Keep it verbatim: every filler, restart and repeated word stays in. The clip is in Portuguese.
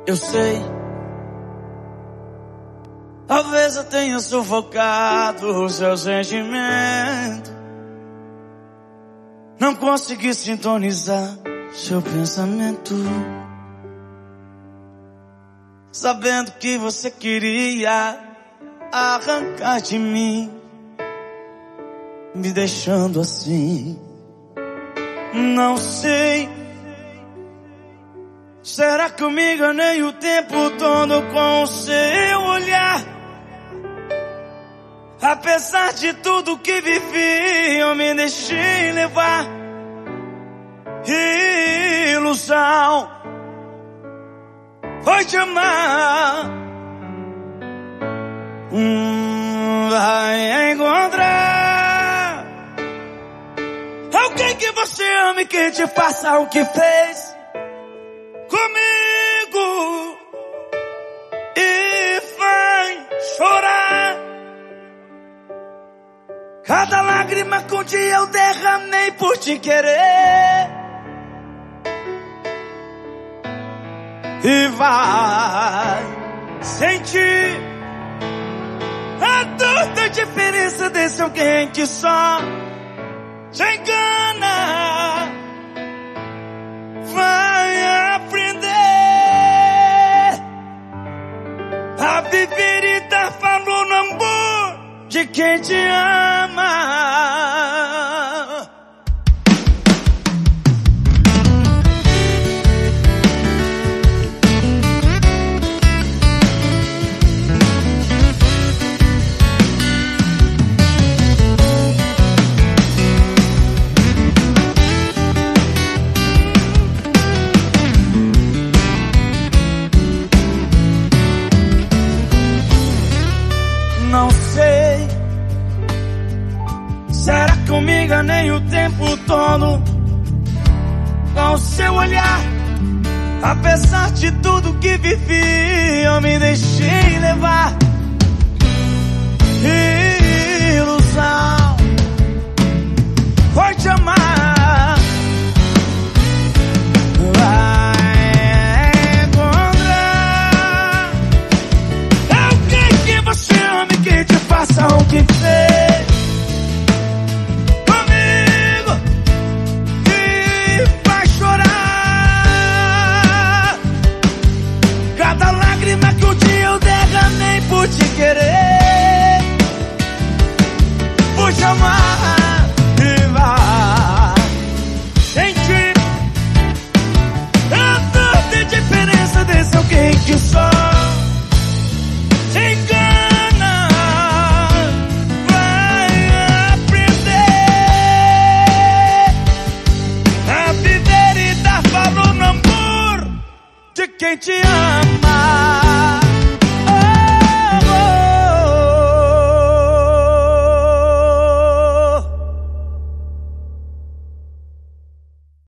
Eu sei, talvez eu tenha sufocado o seu sentimento. Não consegui sintonizar seu pensamento, sabendo que você queria arrancar de mim, me deixando assim. Não sei, será que eu me enganei o tempo todo com o seu olhar? Apesar de tudo que vivi, eu me deixei levar. Ilusão foi te amar. Hum, vai encontrar alguém que você ama e que te faça o que fez comigo e vai chorar. Cada lágrima que um dia eu derramei por te querer, e vai sentir a dor da diferença desse alguém que só te engana. Vai aprender a viver e dar valor no amor de quem te ama. Não sei, será que eu me enganei o tempo todo com o seu olhar? Apesar de tudo que vivi, eu me deixei levar. Ilusão foi te amar. Vai encontrar alguém que você ama e que te faça o que fez comigo e vai chorar. Cada lágrima que um dia eu derramei por te querer, por te amar, e vai sentir a dor de diferença desse alguém que só te engana. Vai aprender a viver e dar valor no amor de quem te ama.